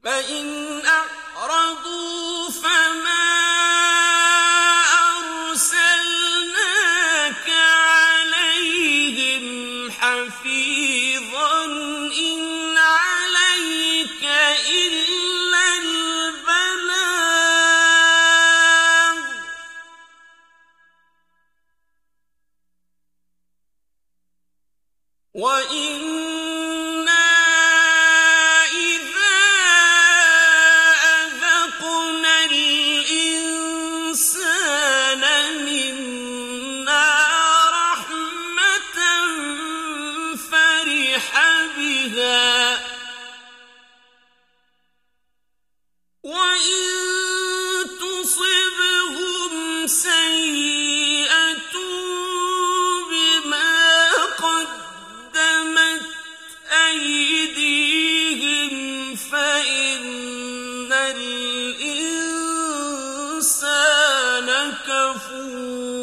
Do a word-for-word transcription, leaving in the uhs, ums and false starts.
فإن أعرضوا فما أرسلناك عليهم حفيظا إن عليك إلا البلاغ وإنا إذا أذقنا الإنسان منا رحمة فرح بها وإن تصبهم سيئة بما قدمت أيديهم فإن الإنسان كفور